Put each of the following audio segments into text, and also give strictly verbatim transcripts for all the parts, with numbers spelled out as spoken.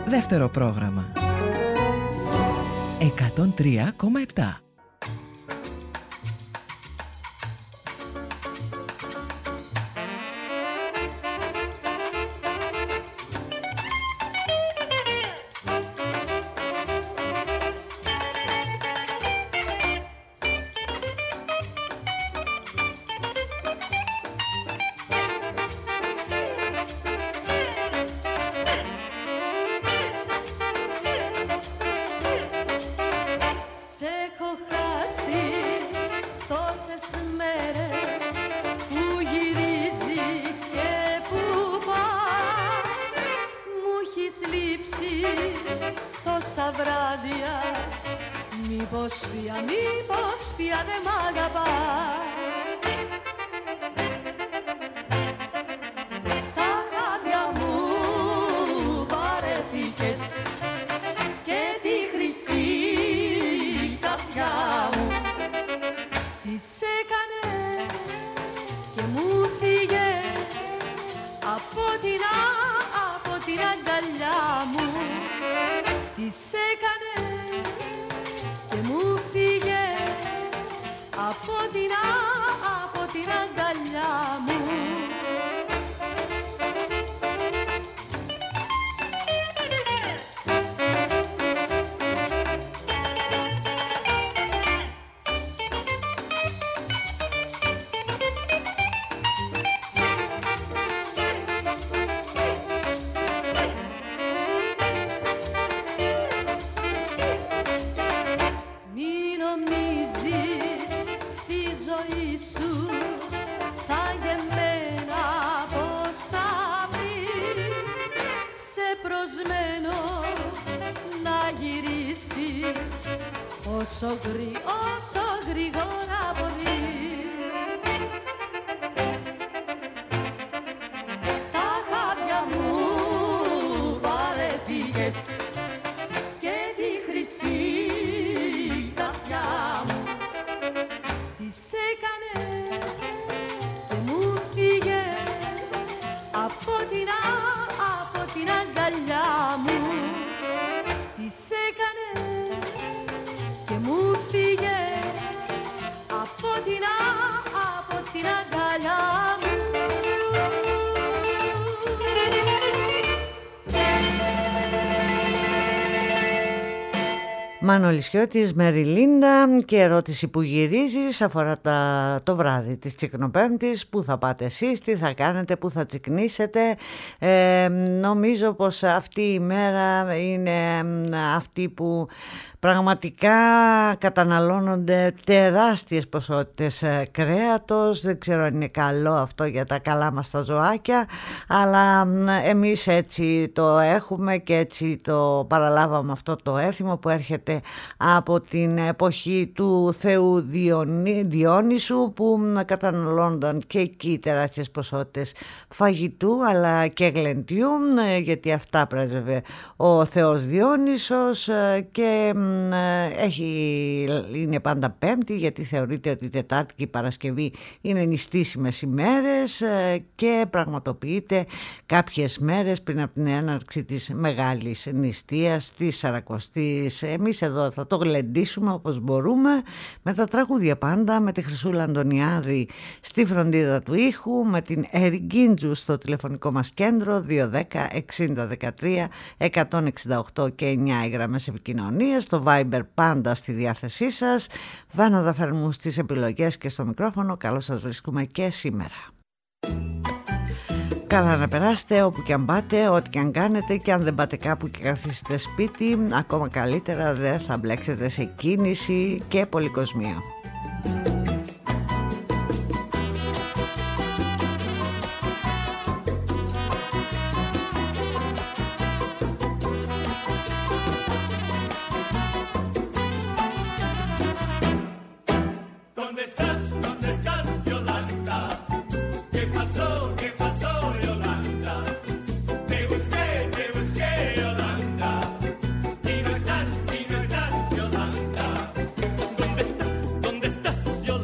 Δεύτερο πρόγραμμα εκατόν τρία κόμμα επτά. Όσο, γρή, όσο γρήγορα μπορείς. Τα χάδια μου βαρεθήκες και τη χρυσή καρδιά μου τις έκανες και μου φύγες από την, από την αγκαλιά μου τις έκανες και μου φύγες από την, από την αγκαλιά μου. Μανολισιώτης Μεριλίντα, και ερώτηση που γυρίζεις αφορά τα, το βράδυ της Τσικνοπέμπτης. Πού θα πάτε εσείς, τι θα κάνετε, πού θα τσικνίσετε. ε, Νομίζω πως αυτή η μέρα είναι αυτή που πραγματικά καταναλώνονται τεράστιες ποσότητες κρέατος. Δεν ξέρω αν είναι καλό αυτό για τα καλά μας τα ζωάκια, αλλά εμείς έτσι το έχουμε και έτσι το παραλάβαμε αυτό το έθιμο που έρχεται από την εποχή του Θεού Διονύ, Διόνυσου, που καταναλώνονταν και εκεί τεράστιες ποσότητες φαγητού αλλά και γλεντιού, γιατί αυτά πρέσβευε ο Θεός Διόνυσος. Και έχει, είναι πάντα Πέμπτη, γιατί θεωρείται ότι η Τετάρτη και η Παρασκευή είναι νηστίσιμες ημέρες και πραγματοποιείται κάποιες μέρες πριν από την έναρξη της μεγάλης νηστείας της Σαρακοστής. Εμείς εδώ θα το γλεντήσουμε όπως μπορούμε, με τα τραγούδια πάντα, με τη Χρυσούλα Αντωνιάδη στη φροντίδα του ήχου, με την Ερικίντζου στο τηλεφωνικό μας κέντρο δύο δέκα εξήντα δεκατρία εκατόν εξήντα οκτώ και εννιά οι γραμμές επικοινωνίας, το Viber πάντα στη διάθεσή σας. Βάνα Δαφερμού στις επιλογές και στο μικρόφωνο. Καλώς σας βρίσκουμε και σήμερα. Καλά να περάσετε όπου και αν πάτε, ό,τι και αν κάνετε, και αν δεν πάτε κάπου και καθίσετε σπίτι, ακόμα καλύτερα, δεν θα μπλέξετε σε κίνηση και πολυκοσμία. Estás,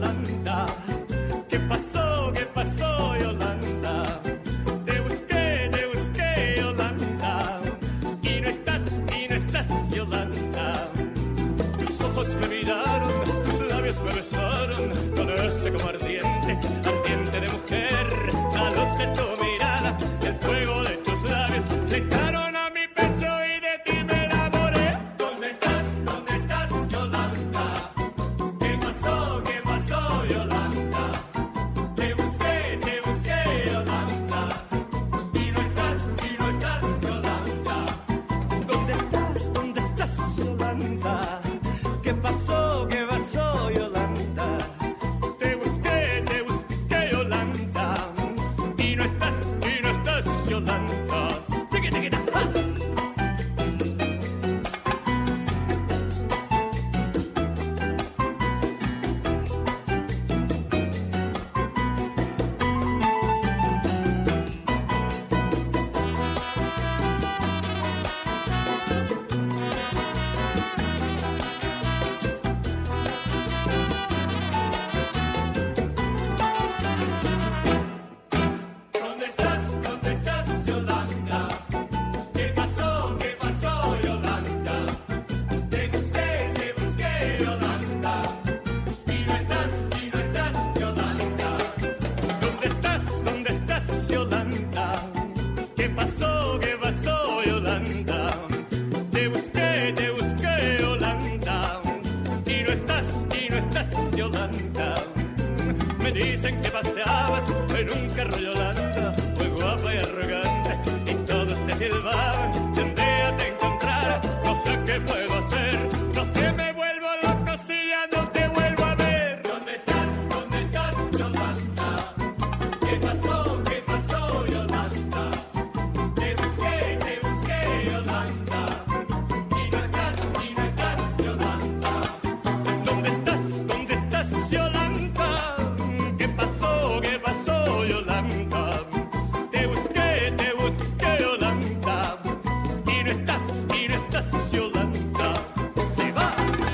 pasó, qué pasó, Yolanda? Te busqué, te busqué, Yolanda, y no estás, y no estás, Yolanda. Me dicen que paseabas en un carro, Yolanda, muy guapa y arrogante, y todos te silbaban. Si un día te encontrara, no sé qué puedo hacer, no sé, me vuelvo loco si ya no te vuelvo a ver. ¿Dónde estás? ¿Dónde estás, Yolanda? ¿Qué pasó? ¿Qué pasó, Yolanda? Te busqué, te busqué, Yolanda, y no estás, y no estás, Yolanda. ¿Dónde estás? ¿Dónde estás, Yolanda? ¿Qué pasó? ¿Qué pasó, Yolanda? Te busqué, te busqué, Yolanda, y no estás, y no estás, Yolanda. Se va.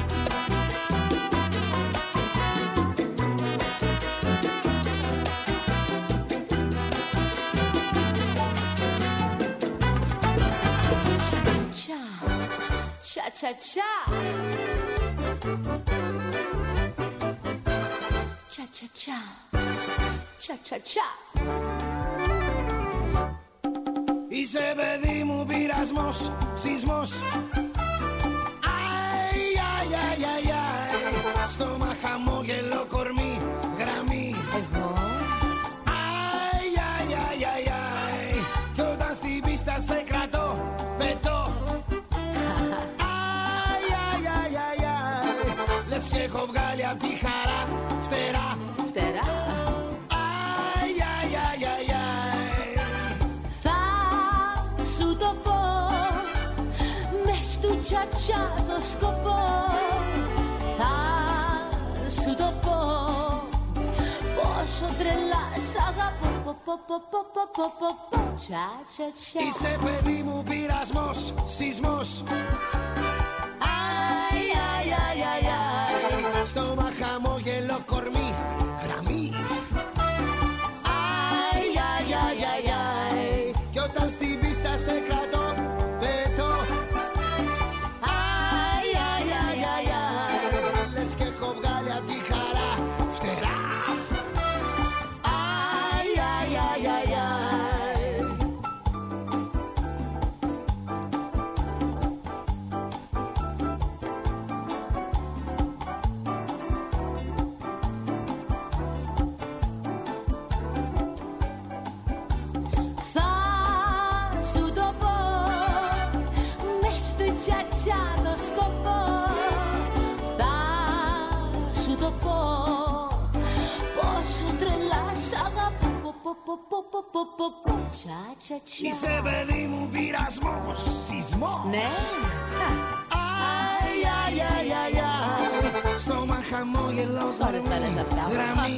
Cha cha cha. Cha cha cha. Cha cha cha. Είσαι παιδί μου πειρασμός, σεισμός. Αι, αι, αι, αι, αι. Στόμα, χαμόγελο, κορμί, γραμμή. Εγώ. Αι, αι, αι, αι, αι. Κι όταν στην πίστα σε κρατώ, πετώ. Αι, αι, αι, αι, αι. Λες κι έχω βγάλει απ' τη χαρά φτερά. Φτερά. Αι, αι, αι, αι, αι. Θα σου το πω, μες του τσατσά το σκοπό. Θα σου το πω, πόσο τρελά σ' αγαπώ. Πο, πο, πο, πο, πο, πο, πο, πο. Τσα, τσα, τσα. Είσαι παιδί μου πειρασμός, σεισμός. Αι, αι, αι, αι, αι. Στόμα, χαμόγελο, κορμί, γραμμή. Αι, αι, αι, αι, αι. Κι όταν στην πίστα σε κρατώ, πετώ. Αι, αι, αι, αι, αι. Λες κι έχω βγάλει απ' τη χαρά φτερά. Αι, αι, αι, αι, αι. Θα σου το πω, μες του τσατσά το σκοπό. Θα σου το πω, πόσο τρελά σ' αγαπώ. Πο, πο, πο, πο, πο, πο, πο, πο. Τσα, τσα, τσα. Είσαι παιδί μου πειρασμός, σεισμός. Ναι. Αι, αι, αι, αι, αι. Στόμα, χαμόγελο, Ώρες τα λες αυτά. γραμμή.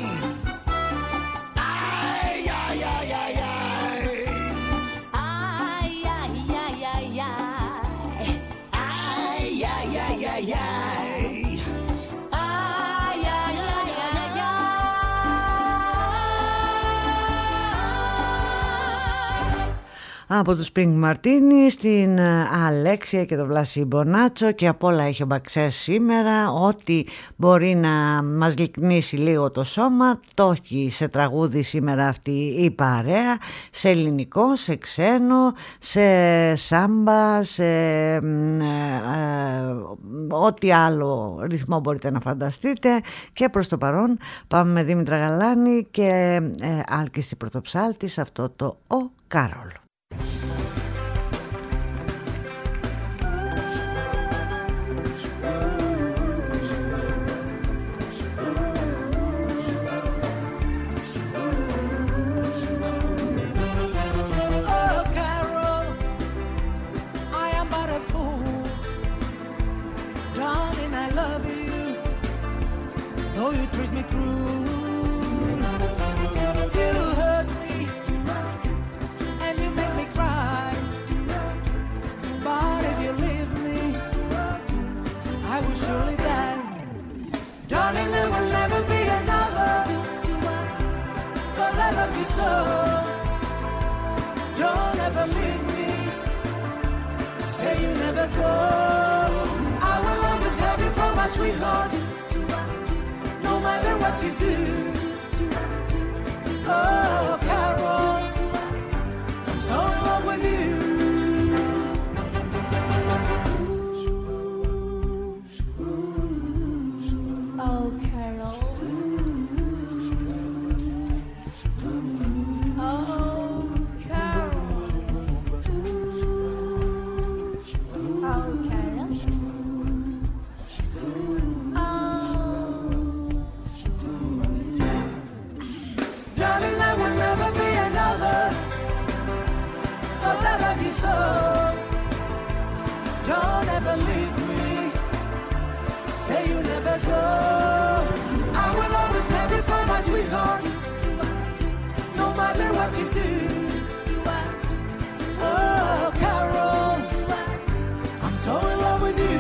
Αι, αι, αι, αι, αι. Αι, αι, αι, αι, αι. Αι, αι, αι, αι, αι. Αι, αι, αι, αι, αι. Από τους Pink Martini στην Αλέξια και τον Βλάση Μπονάτσο, και απ' όλα έχει ο Μπαξές σήμερα. Ό,τι μπορεί να μας λυκνήσει λίγο το σώμα το έχει σε τραγούδι σήμερα αυτή η παρέα, σε ελληνικό, σε ξένο, σε σάμπα, σε ε, ε, ό,τι άλλο ρυθμό μπορείτε να φανταστείτε. Και προς το παρόν πάμε με Δήμητρα Γαλάνη και ε, Άλκηστη Πρωτοψάλτη σε αυτό το «Ο Κάρολ». So don't ever leave me, say you never go. I will always have you for my sweetheart, no matter what you do. Oh, Carol, I'm so in love with you. you so. Don't ever leave me. Say you never go. I will always have you for my sweetheart. No matter what you do. Oh, Carol, I'm so in love with you.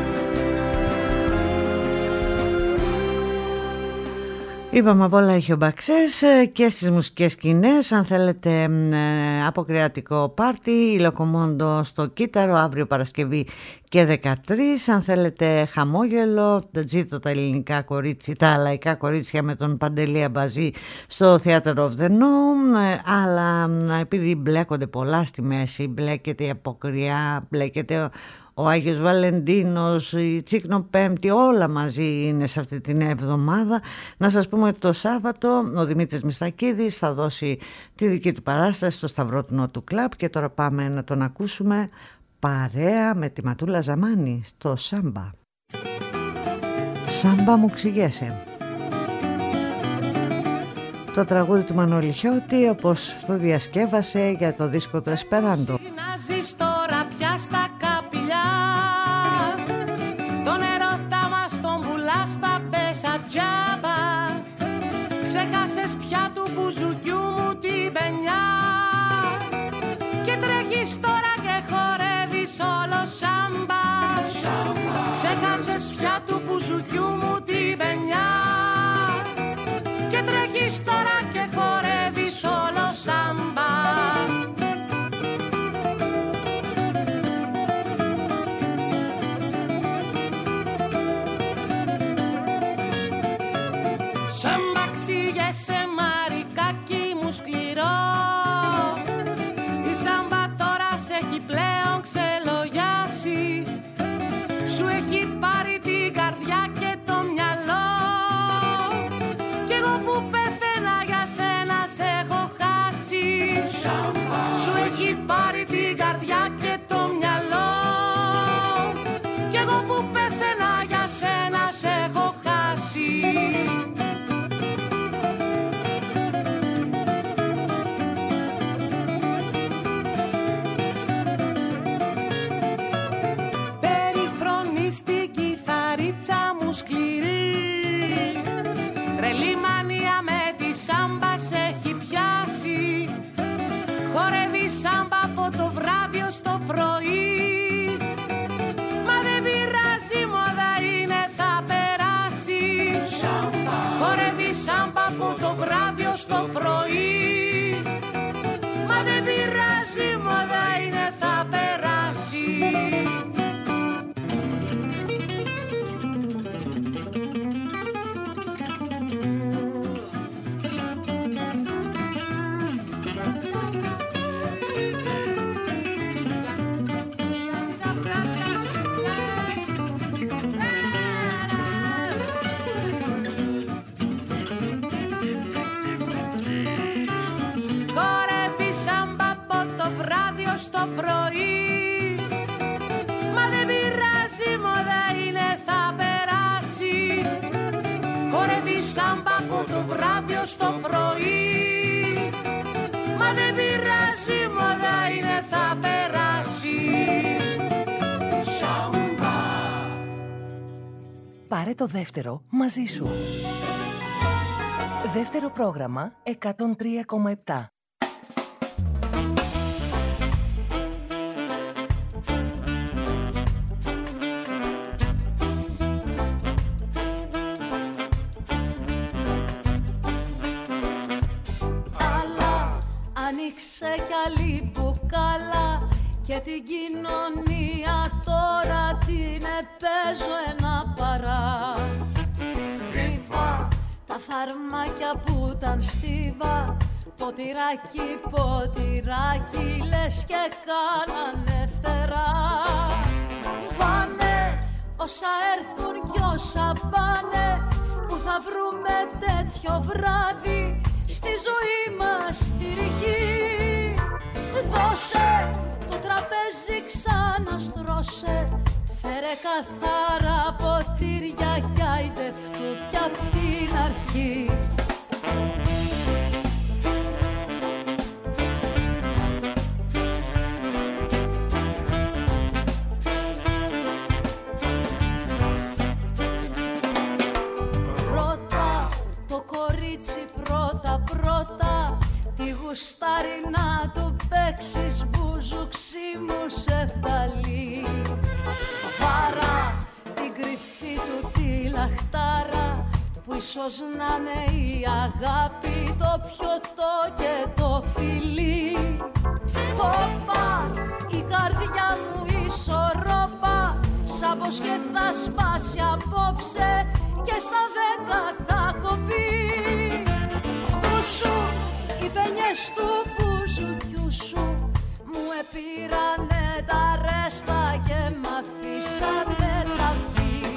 Είπαμε απ' όλα έχει ο Μπαξές και στις μουσικές σκηνές. Αν θέλετε αποκριατικό πάρτι, η Λοκομόντο στο Κύτταρο αύριο Παρασκευή και δεκατρείς. Αν θέλετε χαμόγελο, τα τζίτο τα ελληνικά κορίτσια, τα λαϊκά κορίτσια με τον Παντελή Αμπαζή στο Theater of the Gnome. Αλλά επειδή μπλέκονται πολλά στη μέση, μπλέκεται η αποκριά, μπλέκεται ο Άγιος Βαλεντίνος, η Τσικνοπέμπτη, όλα μαζί είναι σε αυτή την εβδομάδα. Να σας πούμε ότι το Σάββατο ο Δημήτρης Μιστακίδης θα δώσει τη δική του παράσταση στο Σταυρό του Νότου Κλαμπ και τώρα πάμε να τον ακούσουμε παρέα με τη Ματούλα Ζαμάνη στο Σάμπα. Σάμπα μου ξηγέσαι. Το τραγούδι του Μανώλη Χιώτη όπως το διασκεύασε για το δίσκο του Εσπεράντο. Τώρα πια στα καπηλιά τον ερώτα μας τον πουλάς παπέσα τζάμπα. Ξέχασες πια του μπουζουκιού μου την πενιά και τρέχεις τώρα και χορεύεις όλο σάμπα. Ξέχασες πια του μπουζουκιού μου την πενιά και τρέχεις τώρα και χορεύεις όλο σάμπα. Σάμπα ξηγέσαι μαρικάκι μου σκληρό. Η σάμπα τώρα σε έχει πλέον ξελογιάσει. Σου έχει πάρει την καρδιά και το μυαλό. Κι εγώ που πεθαίνα για σένα σε έχω χάσει. Σάμπα. Σου έχει πάρει την καρδιά και το μυαλό. Κι εγώ που πεθαίνα για σένα σε έχω χάσει. Τρελή μανία με τη σάμπα σε έχει πιάσει. Χορεύει σάμπα από το βράδυ ως το πρωί. Μα δεν πειράζει, μόδα είναι, θα περάσει. Σάμπα. Χορεύει σάμπα από το βράδυ ως το πρωί. Μα δεν πειράζει, μόδα είναι, θα περάσει. Το πρωί. Μα δεν πειράζει, μόδα είναι, θα περάσει. Χορεύει σάμπα από το βράδυ ως το πρωί. Μα δεν πειράζει, μόδα είναι, θα περάσει. Σάμπα. Πάρε το δεύτερο μαζί σου. Δεύτερο πρόγραμμα εκατόν τρία κόμμα επτά. Άνοιξε κι άλλη μπουκάλα και την κοινωνία τώρα την επέζω ένα παρά. Φίφα. Τα φαρμάκια που ήταν στίβα, ποτηράκι, ποτηράκι, λες και κάνανε φτερά. Φάνε όσα έρθουν κι όσα πάνε, που θα βρούμε τέτοιο βράδυ στη ζωή μας τη ρηχή. Δώσε το τραπέζι, ξαναστρώσε, φέρε καθαρά ποτήρια κι άιντευτού κι απ' την αρχή. μου σεφταλί. Βάρα την κρυφή του τη λαχτάρα, που ίσως να είναι η αγάπη, το πιωτό και το φιλί. Όπα, η καρδιά μου ισορρόπα, σαν πως και θα σπάσει απόψε και στα δέκα θα κοπεί. Φτού σου, οι παινιές του μπουζουκιού σου μου επήρανε τα ρέστα και μ' αφήσανε τα πει.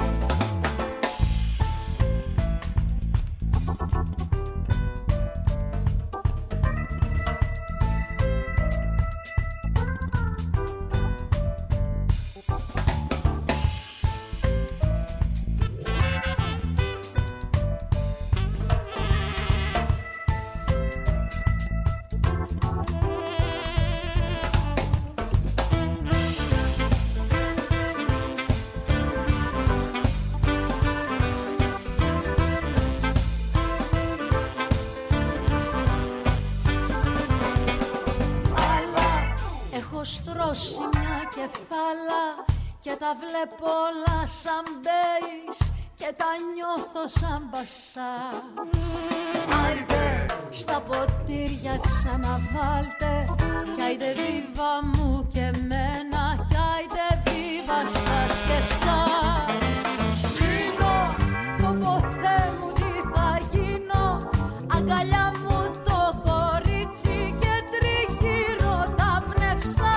Στρώσει μια κεφάλα και τα βλέπω όλα σαν μπέις και τα νιώθω σαν μπασάς. Άιντε στα ποτήρια ξαναβάλτε κι άιντε βίβα μου και μένα κι άιντε βίβα σας και σας. Σβήνω, πω πω Θεέ μου τι θα γίνω, αγκαλιά μου το κορίτσι και τριγύρω τα πνευστά.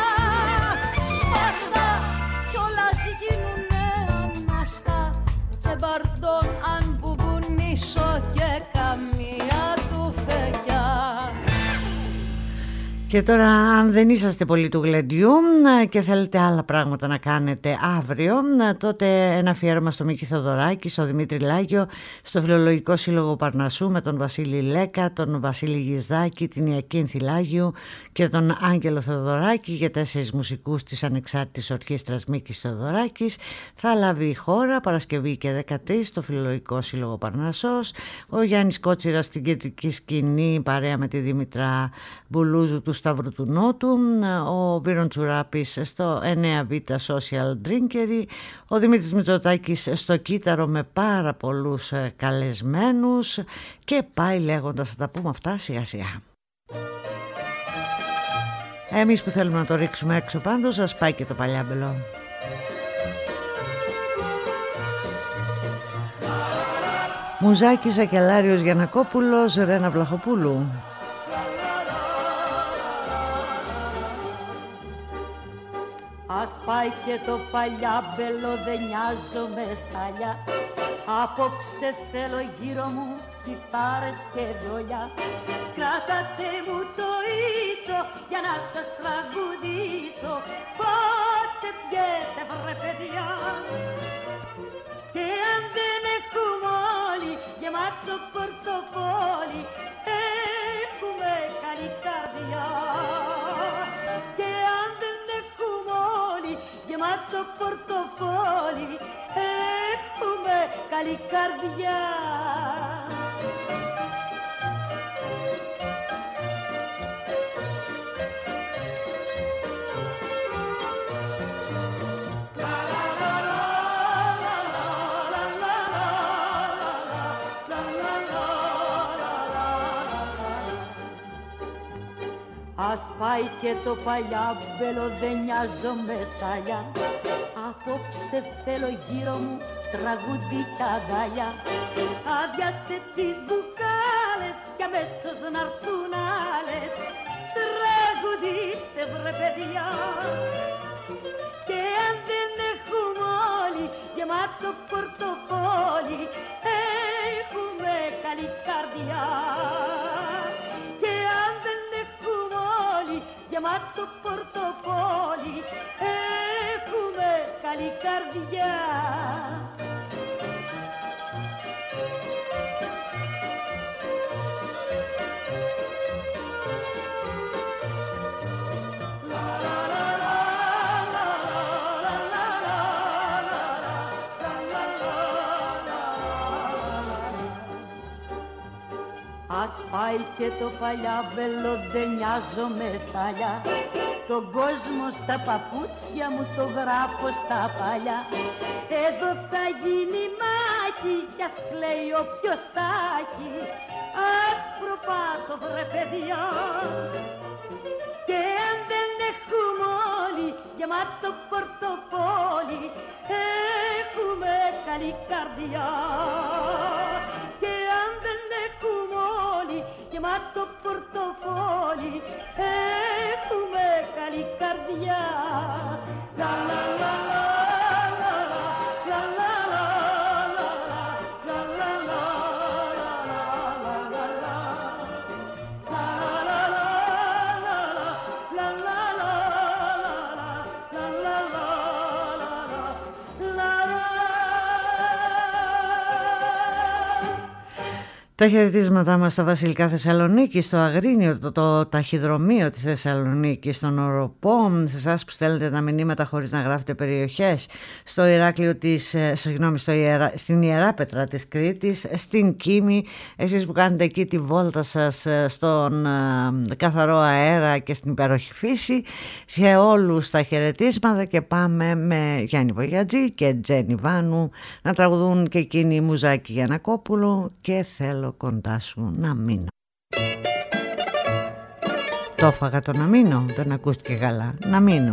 Κι όλα γίνουνε ανάστα και μπαρντών αν μπουμπουνίσω και καμία του φεγιά. Και τώρα, αν δεν είσαστε πολύ του γλεντιού και θέλετε άλλα πράγματα να κάνετε αύριο, τότε ένα αφιέρωμα στο Μίκη Θοδωράκη, στο Δημήτρη Λάγιο, στο Φιλολογικό Σύλλογο Παρνασσού με τον Βασίλη Λέκα, τον Βασίλη Γισδάκη, την Ιακίνθη Λάγιου και τον Άγγελο Θοδωράκη, για τέσσερις μουσικούς της Ανεξάρτητης Ορχήστρας Μίκης Θοδωράκης. Θα λάβει η χώρα Παρασκευή και δεκατρείς στο Φιλολογικό Σύλλογο Παρνασσός. Ο Γιάννης Κότσιρας στην κεντρική σκηνή παρέα με τη Δήμητρα Μπουλούζου του Σταύρου του Νότου, ο Βίρον Τσουράπης στο εννέα β Social Drinkery, ο Δημήτρης Μητσοτάκης στο κύτταρο με πάρα πολλούς καλεσμένους και πάει λέγοντας, θα τα πούμε αυτά σιγά σιγά. Εμείς που θέλουμε να το ρίξουμε έξω πάντως, σας πάει και το παλιάμπελο. Μουζάκης, Σακελάριος Γιαννακόπουλος, Ρένα Βλαχοπούλου. Ας πάει και το παλιάμπελο, δεν νοιάζομαι στάλια. Απόψε θέλω γύρω μου κιθάρες και βιολιά. Κρατάτε μου το ίσο για να σας τραγουδήσω. Πότε πιέτε βρε παιδιά. Και αν δεν έχουμε όλοι γεμάτο πορτοφόλι, έχουμε καλή καρδιά. Και αν δεν έχουμε όλοι γεμάτο πορτοφόλι, έχουμε καλή καρδιά. Ας πάει και το παλιάμπελο, δεν νοιάζομαι στάλια. Απόψε θέλω γύρω μου τραγούδι και αγκαλιά. Αδειάστε τις μπουκάλες κι αμέσως να'ρθούν άλλες. Τραγουδίστε βρε παιδιά. Και αν δεν έχουμε όλοι γεμάτο πορτοφόλι, έχουμε καλή καρδιά. Και αν δεν έχουμε όλοι γεμάτο πορτοφόλι, έχουμε καλή καρδιά. Ας πάει και το παλιάμπελο, δεν νοιάζομαι στάλια. τον κόσμο στα παπούτσια μου, το γράφω στα παλιά. Εδώ θα γίνει μάχη κι ας κλαίει όποιος τα έχει. Άσπρο πάτο βρε παιδιά, και αν δεν έχουμε όλοι γεμάτο πορτοφόλι, έχουμε καλή καρδιά. Και αν δεν έχουμε όλοι γεμάτο πορτοφόλι, έχουμε καλή καρδιά. Λα λα λα λα. Τα χαιρετίσματά μας στα Βασιλικά Θεσσαλονίκη, στο Αγρίνιο, το, το ταχυδρομείο της Θεσσαλονίκης, στον Οροπό, σε εσάς που στέλνετε τα μηνύματα χωρίς να γράφετε περιοχές, στο Ηράκλειο της, ε, συγγνώμη, στο Ιερα, στην Ιεράπετρα της Κρήτης, στην Κίμη, εσείς που κάνετε εκεί τη βόλτα σας στον ε, καθαρό αέρα και στην υπέροχη φύση, σε όλους τα χαιρετίσματα, και πάμε με Γιάννη Βογιατζή και Τζένι Βάνου να τραγουδούν και εκείνη Μουζάκη Γιαννακόπουλου και θέλω κοντά σου να μείνω. Το έφαγα το να μείνω, δεν ακούστηκε καλά. Να μείνω.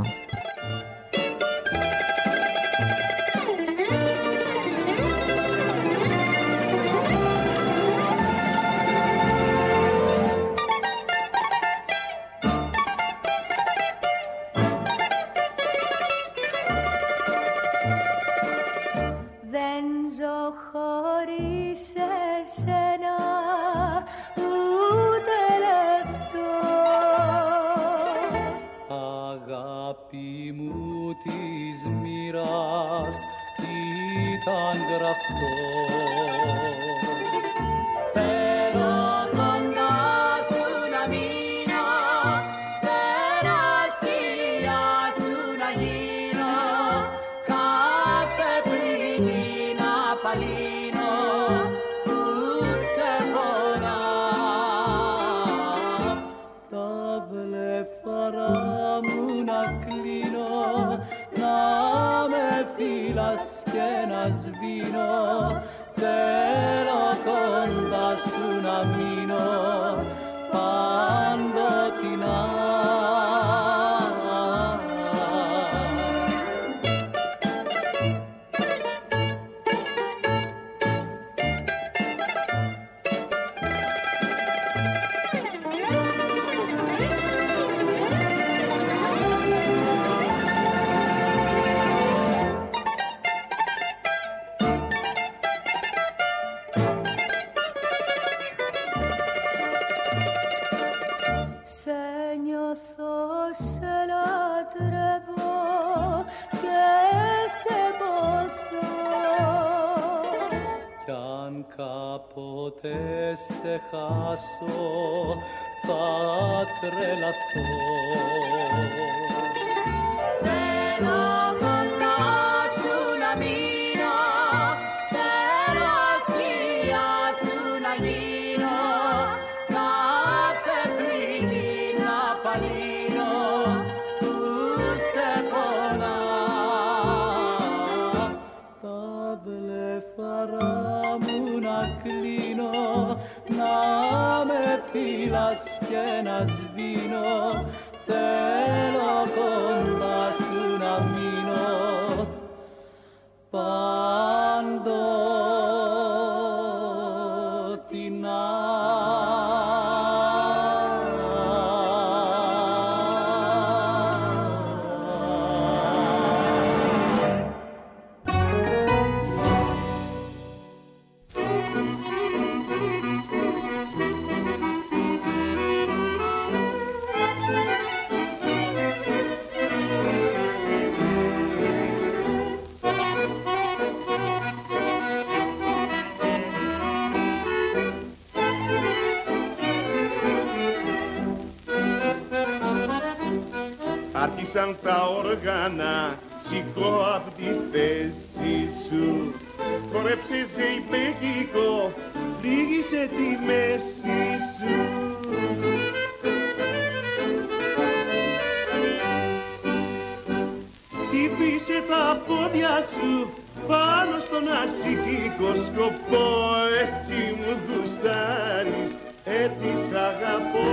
Δεν ζω χωρίς εσένα ούτε λεπτό. Αγάπη μου της μοίρας ήταν γραφτό. Θέλω κοντά σου να μείνω, θέλω σκιά σου να γίνω, κάθε πληγή να παλύνω που σε πονά. Τα βλέφαρα μου να κλείνω, να με φύλας και να σβήνω, θέλω κοντά σου να μείνω παντοτινά. Κάποτε σε χάσω θα τρελαθώ. Θέλω κοντά σου να μείνω, θέλω σκιά σου να γίνω, κάθε πληγή να παλύνω που σε πονά. Τα βλέφαρα να κλείνω, να με φύλας και να σβήνω, θέλω κοντά σου να μείνω παντοτινά. Άρχισαν τα όργανα, σηκώ απ' τη θέση σου. Χορέψε ζεϊμπέκικο, πλήγησε τη μέση σου. χτύπησε τα πόδια σου πάνω στον ασυγικό σκοπό. Έτσι μου γουστάρεις, έτσι σ' αγαπώ.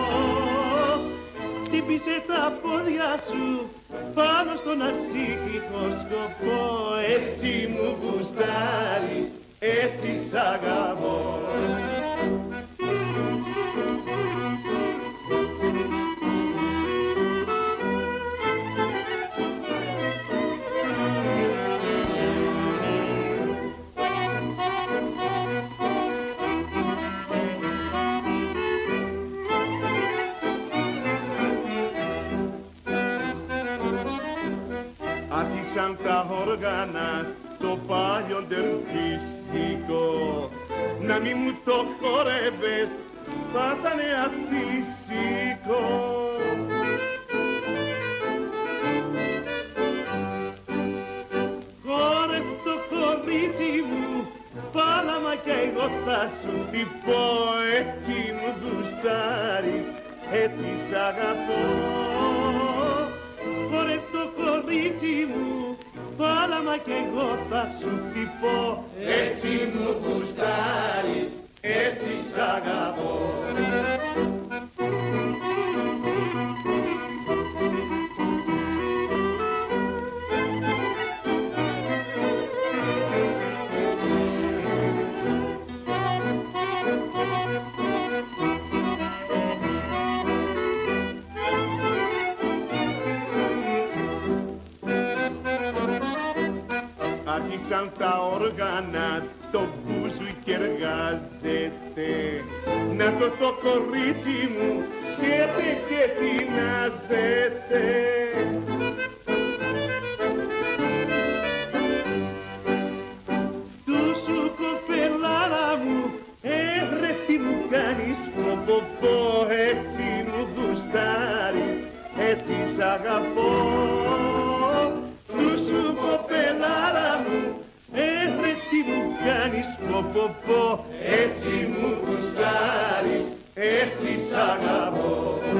Χτύπησε τα πόδια σου πάνω στον ασύγικο σκοπό. Έτσι μου γουστάρεις, έτσι σ' αγαπώ. Άρχισαν τα όργανα, το πάλιο τερφίσικο. Να μη μου το χορεύες, θα ήταν αφύσικο. Χόρευ το κορίτσι μου, πάλαμα κι εγώ θα σου τυπώ. Έτσι μου γουστάρεις, έτσι σ' αγαπώ. Χορεύ το κορίτσι μου, πάλαμα κι εγώ θα σου χτυπώ. Έτσι μου γουστάρεις, έτσι σ' αγαπώ. Άρχισαν τα όργανα, το μπουζουκι εργάζεται. Να το το κορίτσι μου σκέται και τεινάζεται. Του σου κοπελάρα μου, έβρε τι μου κάνεις προποπό. Έτσι μου γουστάρεις, έτσι σ' αγαπώ. Του σου κοπελάρα μου, έβρε τι μου κάνεις ποποπό. Έτσι μου γουστάρεις, έτσι σ' αγαπώ.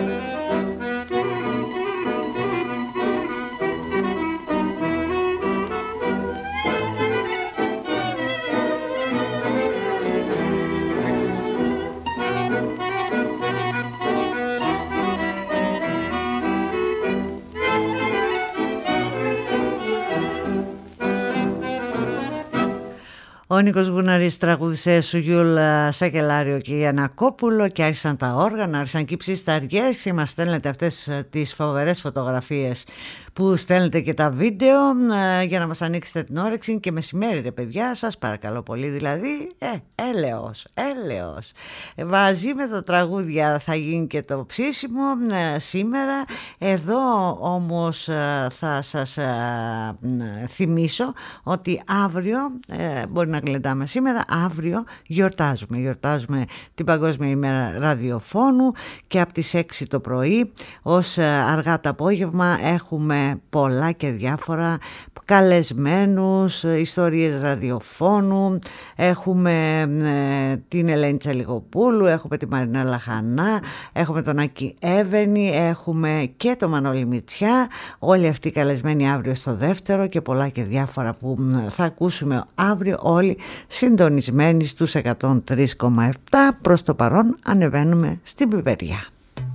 Ο Νίκος Γουναρής τραγούδισε σου Γιούλα Σακελάριο και Γιαννακόπουλο και άρχισαν τα όργανα, άρχισαν και οι ψισταριές. Μας στέλνετε αυτές τις φοβερές φωτογραφίες που στέλνετε και τα βίντεο ε, για να μας ανοίξετε την όρεξη. Και μεσημέρι ρε παιδιά, σας παρακαλώ πολύ, δηλαδή ε, έλεος, έλεος. Ε, μαζί με τα τραγούδια θα γίνει και το ψήσιμο ε, σήμερα. Εδώ όμως ε, θα σας ε, ε, θυμίσω ότι αύριο, ε, μπορεί να γλεντάμε σήμερα, αύριο γιορτάζουμε. Γιορτάζουμε την Παγκόσμια ημέρα ραδιοφώνου και από τις έξι το πρωί ως ε, αργά το απόγευμα έχουμε πολλά και διάφορα καλεσμένους, ιστορίες ραδιοφώνου. Έχουμε ε, την Ελένη Τσαλιγοπούλου, έχουμε τη Μαρινέλα Χανά, έχουμε τον Άκη Εύενη, έχουμε και τον Μανώλη Μητσιά. Όλοι αυτοί καλεσμένοι αύριο στο δεύτερο και πολλά και διάφορα που θα ακούσουμε αύριο, όλοι συντονισμένοι στους εκατόν τρία κόμμα επτά. Προς το παρόν ανεβαίνουμε στην Πιπεριά.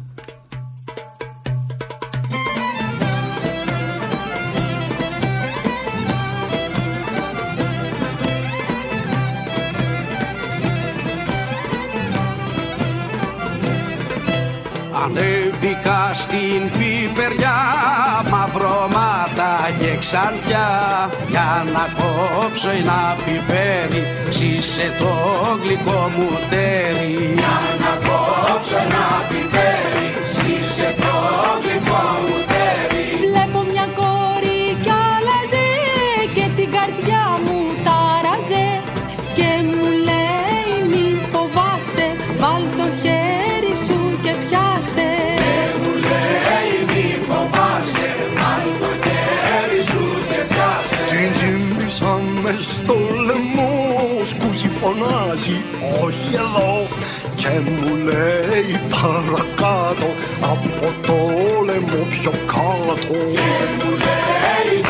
Ανέβηκα στην Πιπεριά, μαυρώματα και ξανθιά, για να κόψω ένα πιπέρι, ζήσε το γλυκό μου τέρι. Για να κόψω ένα πιπέρι, ζήσε το γλυκό μου τέρι. Βλέπω μια κόρη κι άλλαζε και την καρδιά μου τάραζε και μου λέει μη φοβάσαι, βάλ το χέρι σου και πιάσε. Και μου λέει μη φοβάσαι, βάλ το χέρι σου και πιάσε. Την τσίμπησα μες στο λαιμό, σκούζι φωνάζει όχι εδώ και μου λέει παρακάτω, από το λαιμό πιο κάτω. Και μου λέει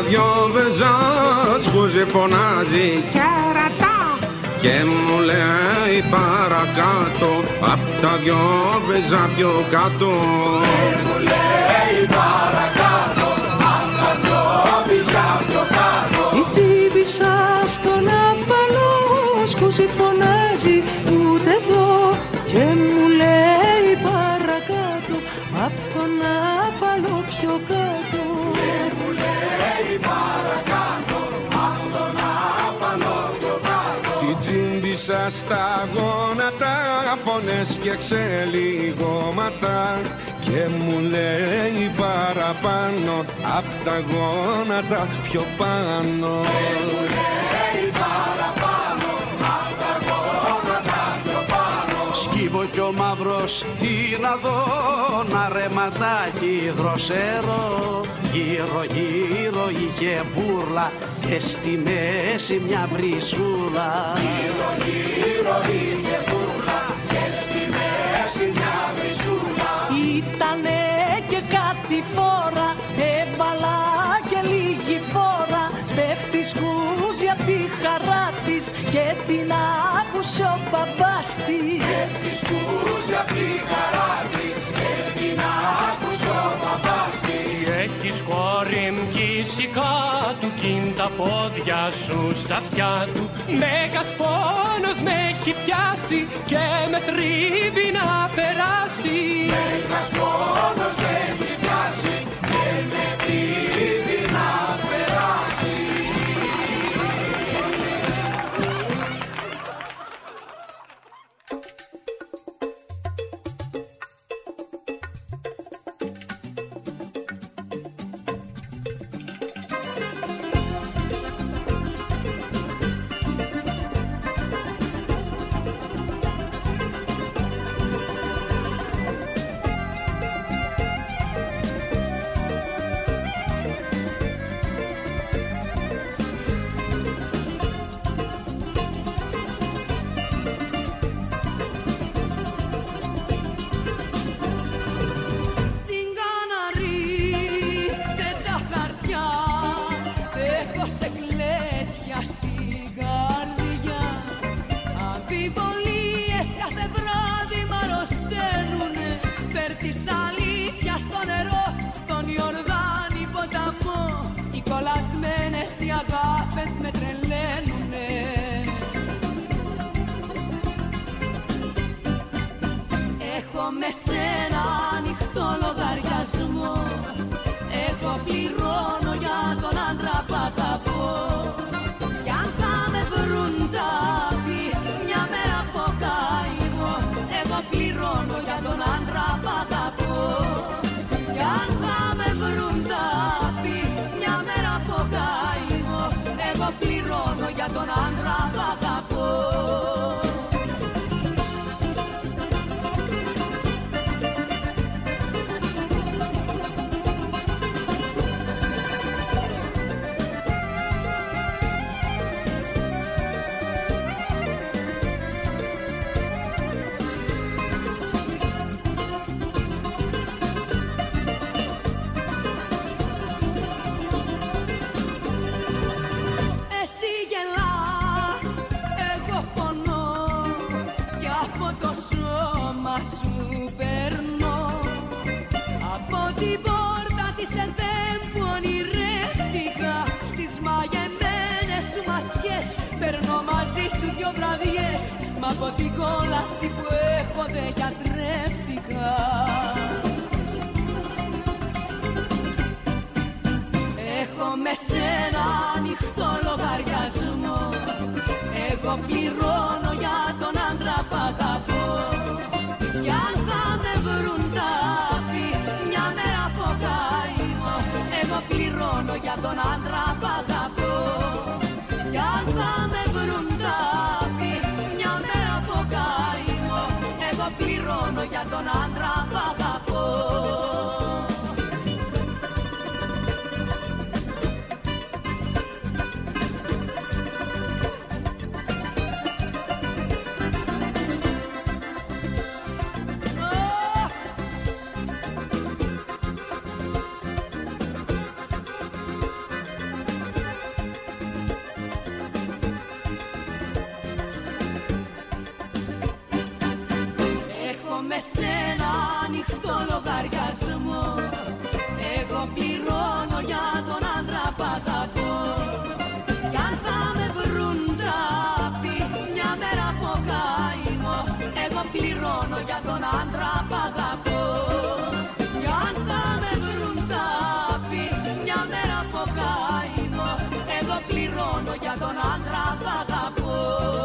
δυο βεζάτσκουζι φωνάζει κερατά και μου λέει παρακάτω απ' τα δυο βεζά πιο κάτω. Και μου λέει παρακάτω απ' τα δυο βεζά πιο κάτω. Η τσίμπησα στον αφανό σκουζι φωνάζει ούτε εδώ και μου λέει παρακάτω απ' τον αφανό πιο κάτω. Και μου λέει παρακάτω απ' τον αφανό πιο κάτω. Τη τσίμπησα στα γόνατα φωνές και ξελιγώματα και μου λέει παραπάνω απ' τα γόνατα πιο πάνω. Και μου λέει παραπάνω απ' τα γόνατα πιο πάνω. Σκύβω κι ο μαύρος τι να δω, να ρεματάκι δροσερό. Γύρω γύρω είχε βούρλα και στη μέση μια βρυσούλα. Γύρω γύρω είχε βούρλα και στη μέση μια βρυσούλα. Ήτανε και κάτι φόρα, έβαλα και λίγη φόρα. Πέφτει σκούζι απ' τη χαρά της και την άκουσε ο μπαμπάς της. Πέφτει σκούζι απ' τη χαρά της και την άκουσε ο μπαμπάς της. Έχεις κόρη μ' κάτω κι είναι τα πόδια σου στα αυτιά του. Μέγας πόνος με έχει πιάσει και με τρίβει να περάσει. Μέγας πόνος με έχει πιάσει και με τρίβει να περάσει. Οι αγάπες με τρελαίνουνε. Έχω με σένα ανοιχτό λογαριασμό. Εγώ πληρώνω για τον άντρα που αγαπώ. Κι αν θα με βρουν τάπη μια μέρα από καημό, εγώ πληρώνω για τον άντρα που αγαπώ. Κι αν θα με βρουν τάπη μια μέρα από καημό, εγώ πληρώνω για τον άντρα που αγαπώ. Σου περνώ από την πόρτα της ΕΔΕΜ που ονειρεύτηκα. Στις μαγεμένες σου ματιές περνώ μαζί σου δυο βραδιές, μα από την κόλαση που έχω δεν γιατρεύτηκα. Έχω με σένα ανοιχτό λογαριασμό. Εγώ πληρώνω για τον άντρα που αγαπώ. Κι αν θα με βρουν τάπη μια μέρα από καημό, εγώ πληρώνω για τον άντρα που αγαπώ. Κι αν θα με βρουν τάπη μια μέρα από καημό, εγώ πληρώνω για τον άντρα που αγαπώ. σένα ανοιχτό λογαριασμό. Εγώ πληρώνω για τον άντρα που αγαπώ. Κι αν θα με βρουν τάπη μια μέρα από καημό, εγώ πληρώνω για τον άντρα που αγαπώ. Κι αν θα με βρουν τάπη μια μέρα από καημό, εγώ πληρώνω για τον άντρα που αγαπώ.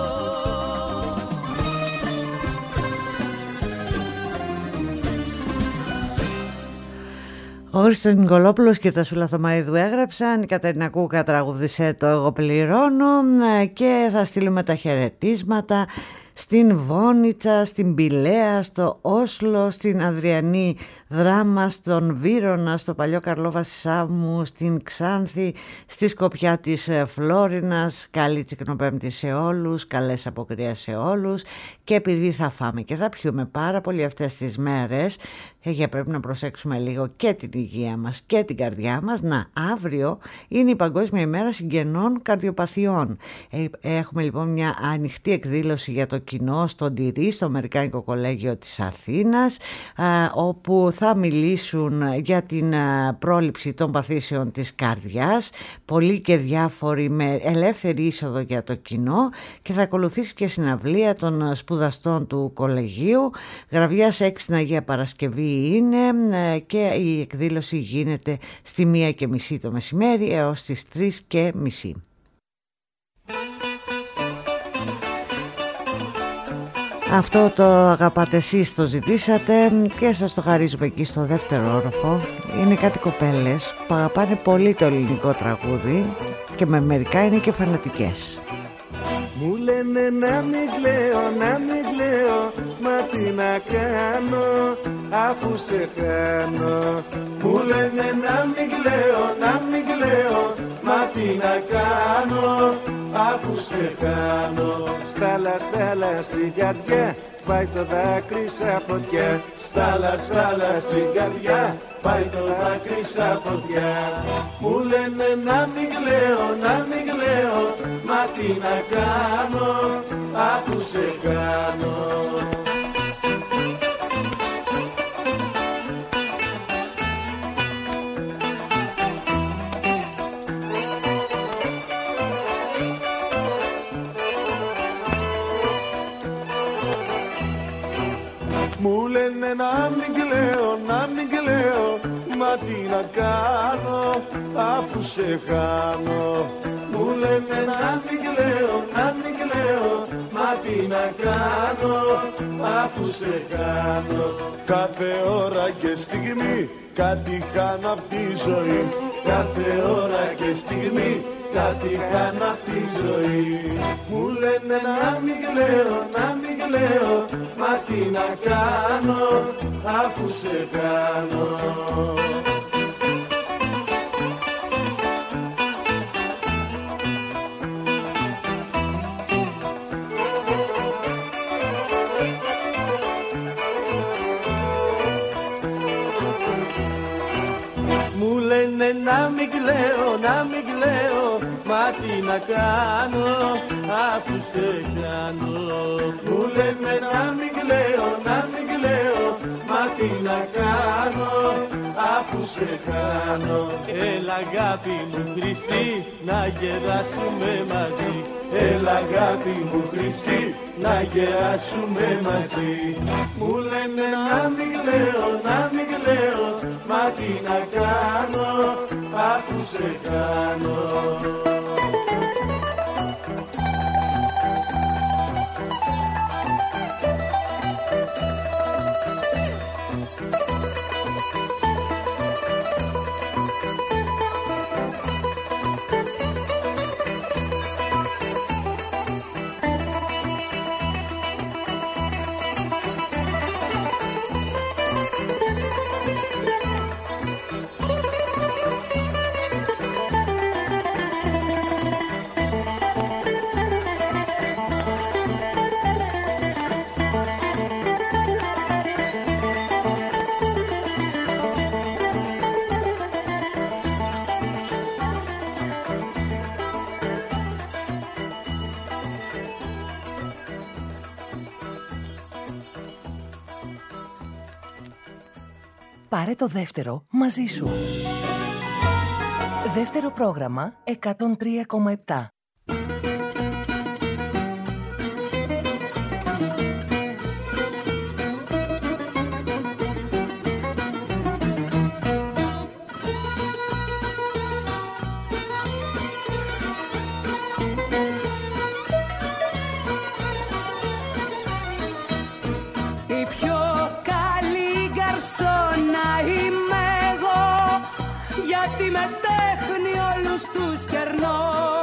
Ο Χρήστος Νικολόπουλος και τα Σούλα Θωμαίδου έγραψαν, η Κατερίνα Κούκα τραγούδισε το «Εγώ πληρώνω» και θα στείλουμε τα χαιρετίσματα στην Βόνιτσα, στην Πηλαία, στο Όσλο, στην Αδριανή Δράμα, στον Βύρωνα, στο παλιό Καρλόβαση Σάμου, στην Ξάνθη, στη Σκοπιά της Φλόρινας. Καλή Τσικνοπέμπτη σε όλους, καλές αποκρίες σε όλους. Και επειδή θα φάμε και θα πιούμε πάρα πολύ αυτές τις μέρες, για πρέπει να προσέξουμε λίγο και την υγεία μας και την καρδιά μας. Να, αύριο είναι η Παγκόσμια ημέρα συγγενών καρδιοπαθειών. Έχουμε λοιπόν μια ανοιχτή εκδήλωση για το κοινό στον Τυρί, στο Αμερικάνικο Κολέγιο της Αθήνας, όπου θα μιλήσουν για την πρόληψη των παθήσεων της καρδιάς, πολλοί και διάφοροι με ελεύθερη είσοδο για το κοινό, και θα ακολουθήσει και συναυλία των σπουδαστών του κολεγίου. Γραβιάς έξι στην Αγία Παρασκευή είναι, και η εκδήλωση γίνεται στη μία και μισή το μεσημέρι έως τις τρεις και μισή. Αυτό το αγαπάτε εσείς, το ζητήσατε και σας το χαρίζουμε εκεί στο δεύτερο όροφο. Είναι κάτι κοπέλες που αγαπάνε πολύ το ελληνικό τραγούδι και με μερικά είναι και φανατικές. Μου λένε να μην κλαίω, να μην κλαίω, μα τι να κάνω αφού σε χάνω. Μου λένε να μην κλαίω, να μην κλαίω, μα τι να κάνω αφού σε χάνω. Στάλα, στάλα στην καρδιά, πάει το δάκρυ σαν φωτιά. Στάλα, στάλα στην καρδιά, πάει το δάκρυ σαν φωτιά. Μου λένε να μην κλαίω, να μην κλαίω, μα τι να κάνω αφού σε κάνω. Μου λένε να μην κλαίω, να μην κλαίω, μα τι να κάνω αφού σε χάνω. Μου λένε να μην κλαίω, να μην κλαίω, μα τι να κάνω αφού σε χάνω. Κάθε ώρα και στιγμή κάτι χάνω απ' τη ζωή. Κάθε ώρα και στιγμή κάτι χάνω απ' τη ζωή. Μου λένε να μην κλαίω, να μην κλαίω, μα τι να κάνω αφού σε κάνω. Μου λένε να μην κλαίω, να μην κλαίω, μα τι να κάνω αφού σε κάνω. Μου λένε να μην κλαίω, να μην κλαίω, μα τι να κάνω αφού σε κάνω. Έλα αγάπη μου χρυσή, να γεράσουμε μαζί. Έλα αγάπη μου χρυσή, να γεράσουμε μαζί. Μου λένε να μην κλαίω, να μην κλαίω, μα τι να κάνω αφού σε κάνω. Πάρε το δεύτερο μαζί σου. Δεύτερο πρόγραμμα εκατόν τρία κόμμα επτά. Με τέχνη όλους τους κερνώ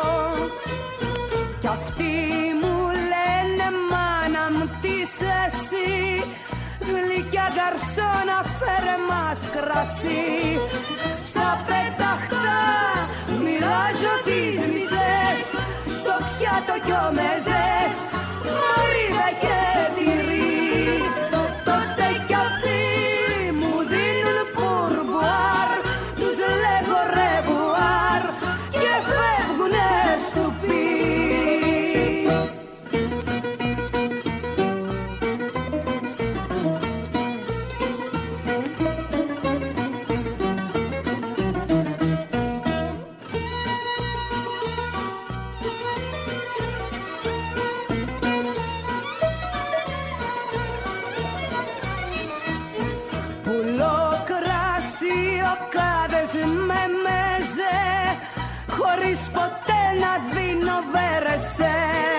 κι αυτοί μου λένε μάνα μου τι είσαι εσύ, γλυκιά γκαρσόνα φέρε μας κρασί. Στα πέταχτα μοιράζω τις μισές, στο πιάτο κι ο μεζές, μαρίδα και τυρί. Τότε κι αυτοί μου δίνουν πουρμπουάρ, τους λέγω ρεβουάρ και φεύγουνε στο πι. Με μέζε, χωρίς ποτέ να δίνω βέρεσε.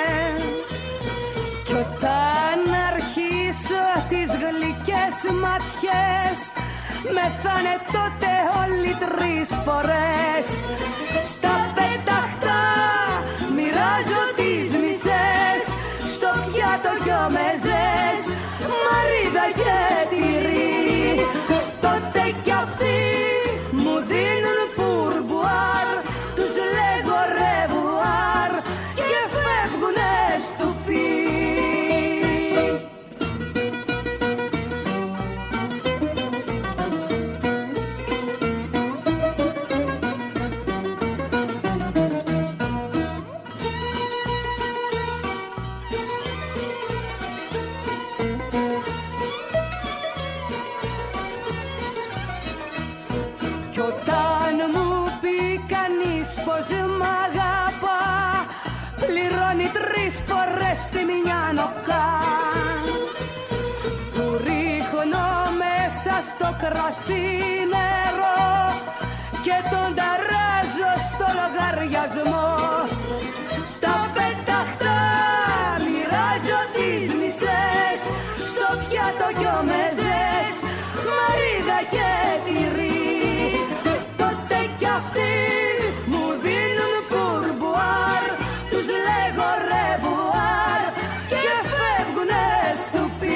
Κι όταν αρχίσω τις γλυκές ματιές, μεθάνε τότε όλοι τρεις φορές. Στα πέταχτα μοιράζω τις μισές, στο πιάτο κι ο μεζές, μαρίδα και τυρί. Τότε κι αυτοί μου δίνουν πουρμπουάρ, τους λέγω ρεβουάρ και φεύγουνε στο πι. Κι όταν μου πει κανείς πως μ' αγαπά, πληρώνει τρεις φορές τη μια νοκά. Του ρίχνω μέσα στο κρασί νερό και τον ταράζω στο λογαριασμό. Στα πέταχτα μοιράζω τις μισές, στο πιάτο κι ο μεζές, μαρίδα και τυρί. Τότε κι αυτοί μου δίνουν πουρμπουάρ, τους λέγω ρεβουάρ και φεύγουνε στο πι.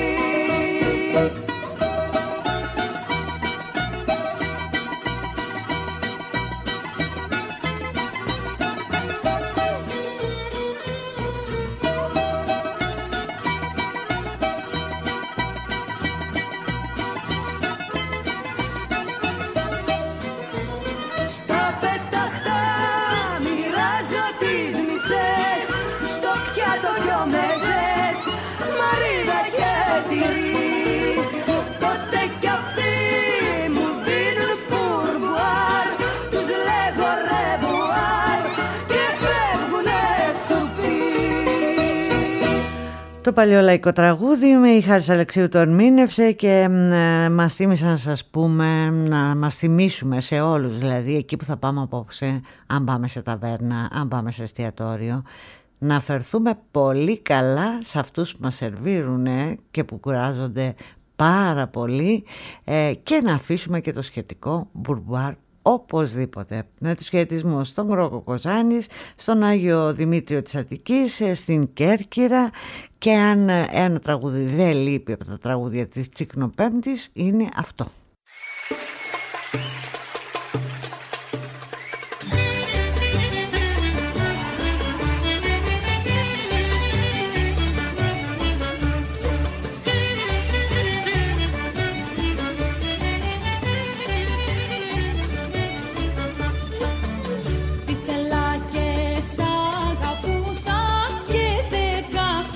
Το παλιό λαϊκό τραγούδι με η Χάρης Αλεξίου το ερμήνευσε και ε, μας θύμισε να σας πούμε, να μας θυμίσουμε σε όλους, δηλαδή εκεί που θα πάμε απόψε, αν πάμε σε ταβέρνα, αν πάμε σε εστιατόριο, να φερθούμε πολύ καλά σε αυτούς που μας σερβίρουν και που κουράζονται πάρα πολύ ε, και να αφήσουμε και το σχετικό μπουρμπουάρ οπωσδήποτε. Με τους χαιρετισμούς στον Κρόκο Κοζάνης, στον Άγιο Δημήτριο της Αττικής, στην Κέρκυρα, και αν ένα τραγούδι δεν λείπει από τα τραγούδια της Τσικνοπέμπτης είναι αυτό.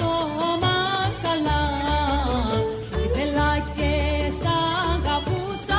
Ήθελα και σ' αγαπούσα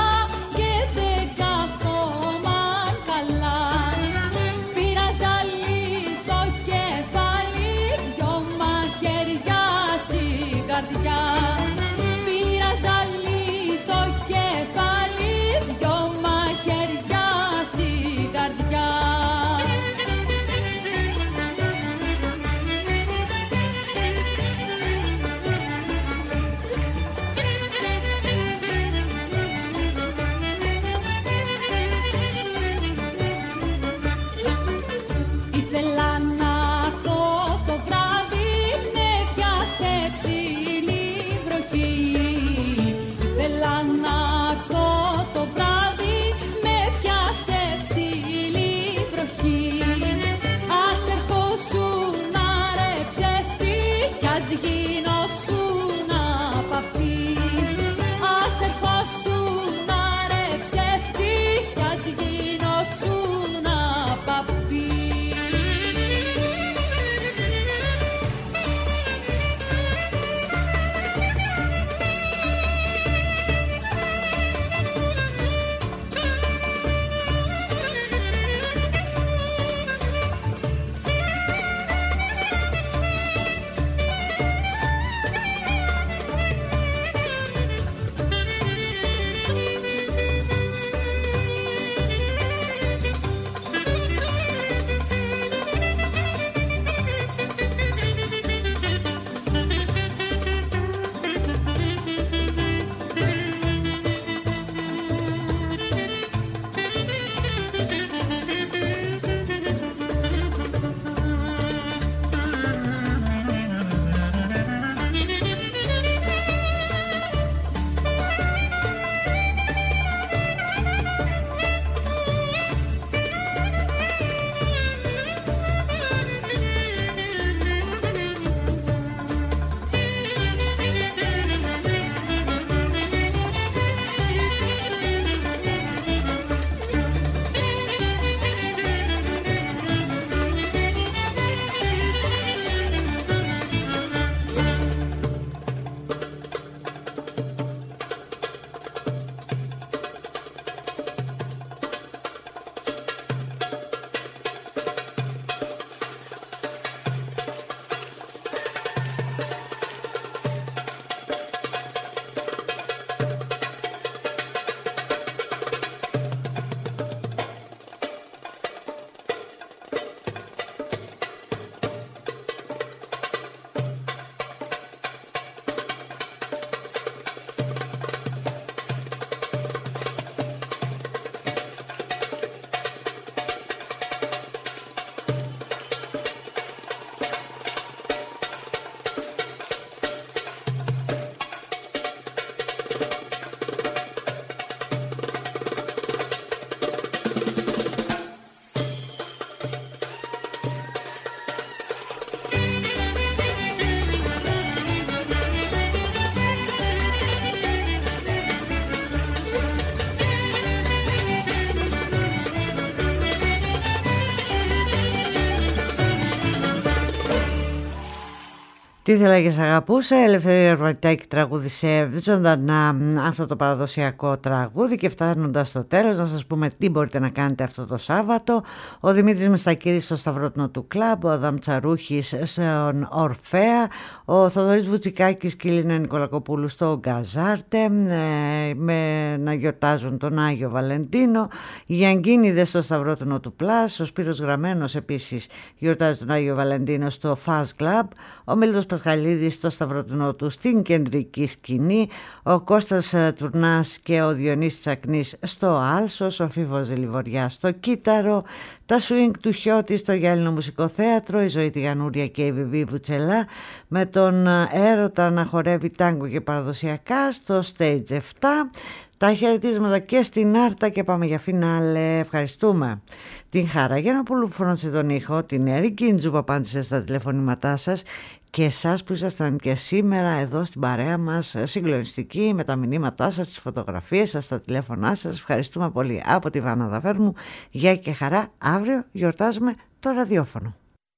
Τι θα λέγες αγαπούσε, Ελευθερία Αρβανιτάκη τραγούδισε ζωντανά αυτό το παραδοσιακό τραγούδι. Και φτάνοντας στο τέλος να σας πούμε τι μπορείτε να κάνετε αυτό το Σάββατο. Ο Δημήτρης Μεστακίδης στο Σταυρότυνο του Κλαμπ, ο Αδάμ Τσαρούχης στον Ορφέα, ο Θοδωρής Βουτσικάκης και η Λίνα Νικολακοπούλου στο Γκαζάρτε, ε, με να γιορτάζουν τον Άγιο Βαλεντίνο. Οι Γιανγκίνιδες στο Σταυρότυνο του Πλάς, ο Σπύρος Γραμμένος επίσης γιορτάζει τον Άγιο Βαλεντίνο στο Fast Club, ο Μίλτος Πασχαλίδης στο Σταυρότυνο του στην κεντρική σκηνή, ο Κώστας Τουρνάς και ο Διονύσης Τσακνής στο Άλσος, ο Φίβος Λιβοριά στο Κύτταρο, τα Swing του Χιώτη στο Γυάλινο Μουσικό Θέατρο, η Ζωή Τηγανούρια και η Βιβί Βουτσελά με τον Έρωτα να χορεύει τάγκο και παραδοσιακά στο Stage επτά. Τα χαιρετίσματα και στην Άρτα και πάμε για φινάλε. Ευχαριστούμε την Χάρα Γιαννοπούλου που φρόντισε τον ήχο, την Ερή Κίντζου που απάντησε στα τηλεφωνήματά σας και εσάς που ήσασταν και σήμερα εδώ στην παρέα μας συγκλονιστική με τα μηνύματά σας, τις φωτογραφίες σας, τα τηλέφωνά σας. Ευχαριστούμε πολύ από τη Βάνα Δαφέρμου. Γεια και χαρά. Αύριο γιορτάζουμε το ραδιόφωνο.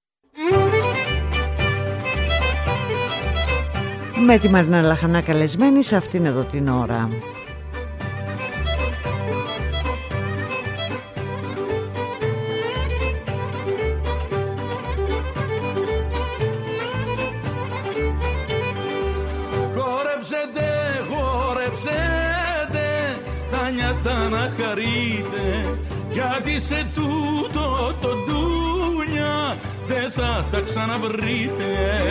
Με τη Μαρίνα Λαχανά καλεσμένη σε αυτήν εδώ την ώρα. Τα νιάτα να χαρείτε, γιατί σε τούτο το ντούνια δεν θα τα ξαναβρείτε.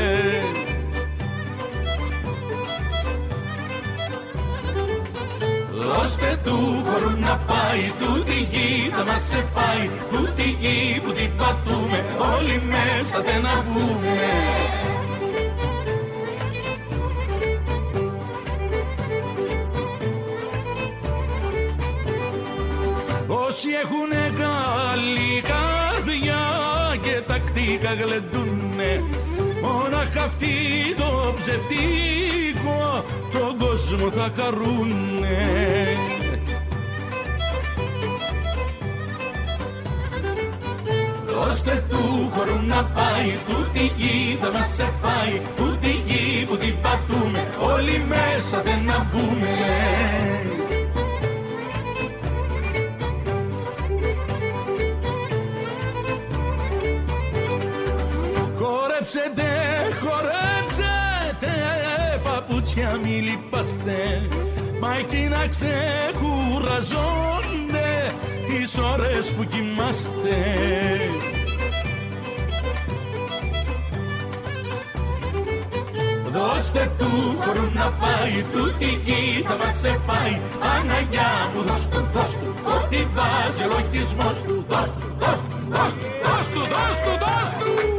Δώστε του χορού να πάει, τούτη γη θα μας σε φάει, τούτη γη που την πατούμε, όλοι μέσα δεν να βγούμε. Όσοι έχουνε καλή καρδιά και τακτικά γλεντούνε, μόναχα αυτοί το ψευτικό τον κόσμο θα χαρούνε. Δώστε του χορού να πάει, τούτη γη θα μας σε φάει, τούτη γη που την πατούμε, όλοι μέσα δεν να μπούμε. Χορέψετε, χορέψετε, παπούτσια μη λυπάστε, μα εκεί να ξεκουραζόνται τις ώρες που κοιμάστε. Δώστε του χορού να πάει, τούτη γη θα μας σε φάει, Παναγιά μου δώσ' του, δώσ' του, ό,τι βάζει ο λογισμός του, δώσ' του, δώσ' του, δώσ' του, δώσ' του, δώσ' του, δώσ' του.